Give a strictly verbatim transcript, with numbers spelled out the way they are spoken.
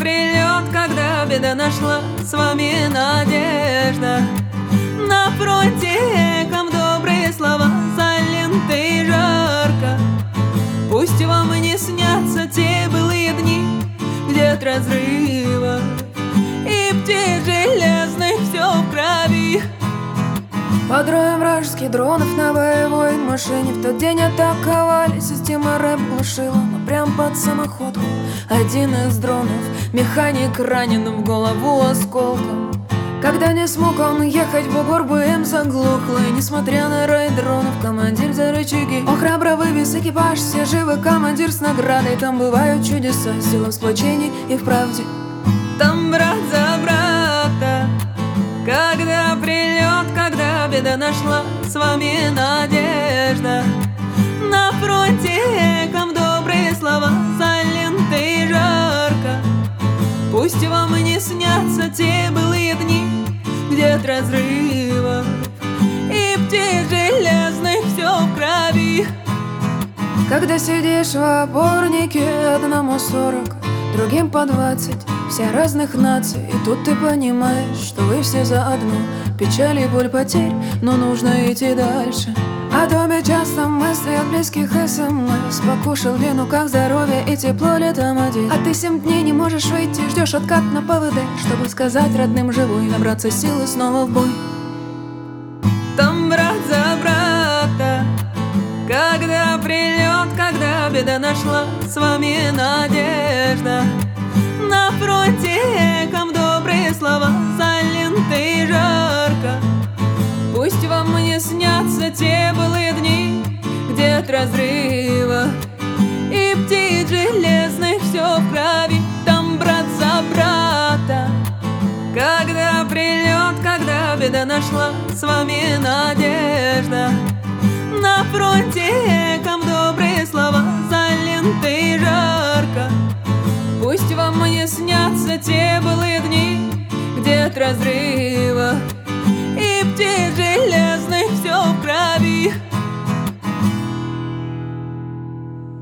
прилет, когда беда нашла, с вами надежда. На фронте эхом добрые слова, за лентой жарко. Пусть вам не снятся те былые дни, где от разрыва и птиц железных все в крови. Под роем вражеских дронов на боевой машине в тот день атаковали, система рэп глушила, но прям под самоходку один из дронов, механик ранен в голову осколком. Когда не смог он ехать в бугор, БМ заглохло, и несмотря на рай дронов, командир за рычаги. Он храбро вывез экипаж, все живы, командир с наградой. Там бывают чудеса, сила в сплочении и в правде. Там брат за брата, когда прилет, когда беда нашла, с вами надежда. На фронте эхом добрые слова, за лентой жарко. Пусть вам не снятся те былые дни, где от разрыва и птиц железных все в крови. Когда сидишь в опорнике, одному сорок, другим по двадцать, все разных наций, и тут ты понимаешь, что вы все заодно. Печаль и боль потерь, но нужно идти дальше. О доме часто мысли от близких СМС. Покушал вину, как здоровье и тепло летом один. А ты семь дней не можешь выйти, ждешь откат на ПВД, чтобы сказать родным живой, набраться силы снова в бой. Там брат за брата, когда прилет, когда беда нашла, с вами надежда. На фронте эхом добрые слова, за лентой жарко. Пусть вам не снятся те былые дни, где от разрыва и птиц железных все в крови. Там брат за брата, когда прилет, когда беда нашла, с вами надежда. На фронте эхом добрые слова, за лентой жарко. Пусть вам не снятся те былые дни, где от разрыва